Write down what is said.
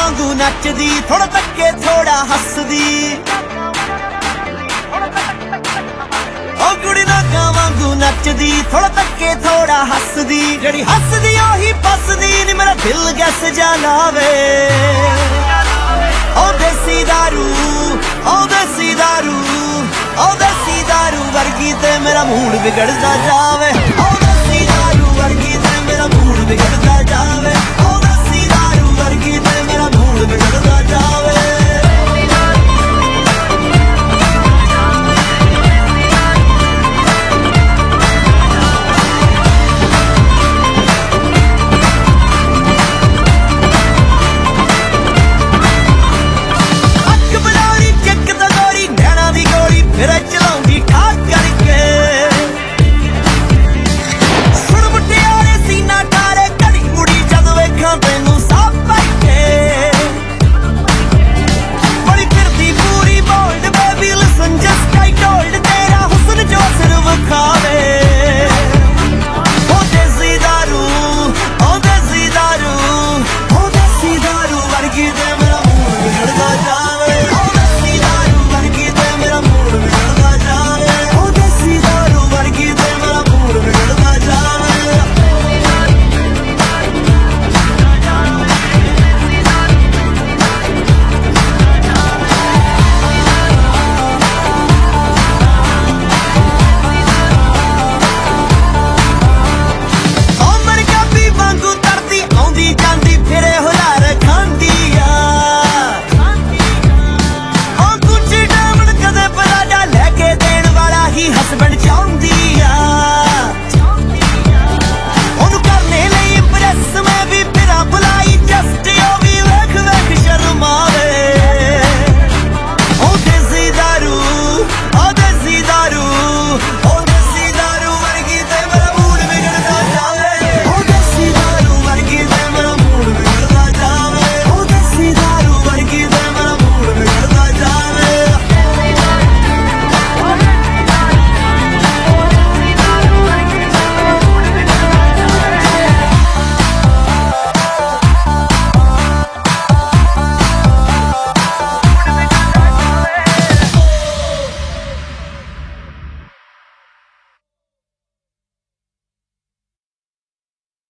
ਵਾਂਗੂ ਨੱਚਦੀ, ਥੋੜਾ ਧੱਕੇ ਥੋੜਾ ਹੱਸਦੀ। ਉਹ ਕੁੜੀ ਨਾਗਾ ਵਾਂਗੂ ਨੱਚਦੀ, ਥੋੜਾ ਧੱਕੇ ਥੋੜਾ ਹੱਸਦੀ। ਜਿਹੜੀ ਹੱਸਦੀ ਉਹੀ ਫੱਸਦੀ ਨੀ, ਮੇਰਾ ਦਿਲ ਗੈਸ ਜਾ ਲਾਵੇ। ਉਹ ਦੇਸੀ ਦਾਰੂ, ਉਹ ਦੇਸੀ ਦਾਰੂ, ਉਹ ਦੇਸੀ ਦਾਰੂ ਵਰਗੀ ਤੇ ਮੇਰਾ ਮੂਡ ਵਿਗੜਦਾ ਜਾਵੇ। ਉਹ ਦੇਸੀ ਦਾਰੂ ਵਰਗੀ ਤੇ ਮੇਰਾ ਮੂਡ ਵਿਗੜਦਾ ਜਾਵੇ। ਉਹ ਦੇਸੀ ਦਾਰੂ ਵਰਗੀ ਤੇ ਮੇਰਾ ਮੂਡ ਵਿਗੜਦਾ